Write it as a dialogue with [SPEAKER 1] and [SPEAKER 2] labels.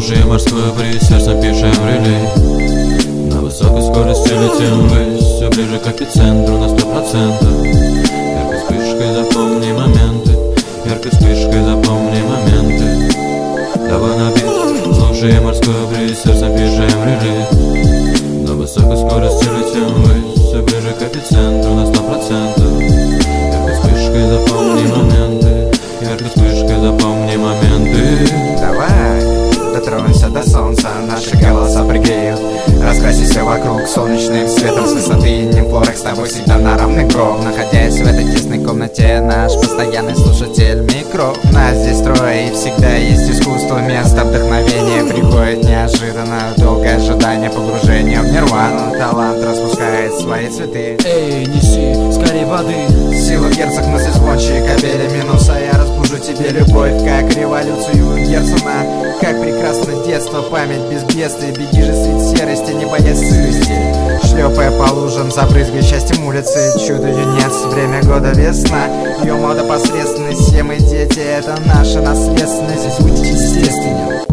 [SPEAKER 1] Лужи морскую бриз, сердцем пишем релей. На высокой скорости летим ввысь, все ближе к эпицентру на 100%. Яркой вспышкой запомни моменты, яркой вспышкой запомни моменты. Давай на бит, лужи морскую бриз, сердцем пишем релей. На высокой скорости летим ввысь, все ближе к эпицентру на 100%. Яркой вспышкой запомни моменты, яркой вспышкой запомни моменты.
[SPEAKER 2] Давай, дотронься до солнца, наши голоса пригреют. Раскраси все вокруг солнечным светом с высоты. Нимфлорекс с тобой всегда на равных кров. Находясь в этой тесной комнате, наш постоянный слушатель микро. Нас здесь трое и всегда есть искусство. Место вдохновения приходит неожиданно. Долгое ожидание погружения в нирвану. Талант распускает свои цветы.
[SPEAKER 3] Эй, неси скорей воды.
[SPEAKER 2] Сила герцог, мысли звончие, капели минуса. Я разбужу тебе любовь, как революцию Герцена. Как прекрасно детство, память без бедствия. Беги же среди серости, не боясь сырости. Шлепая по лужам, забрызгай счастьем улицы. Чудо юнец, время года весна. Ее мода посредственность, все мы дети, это наша наследственность. Здесь будь естественен.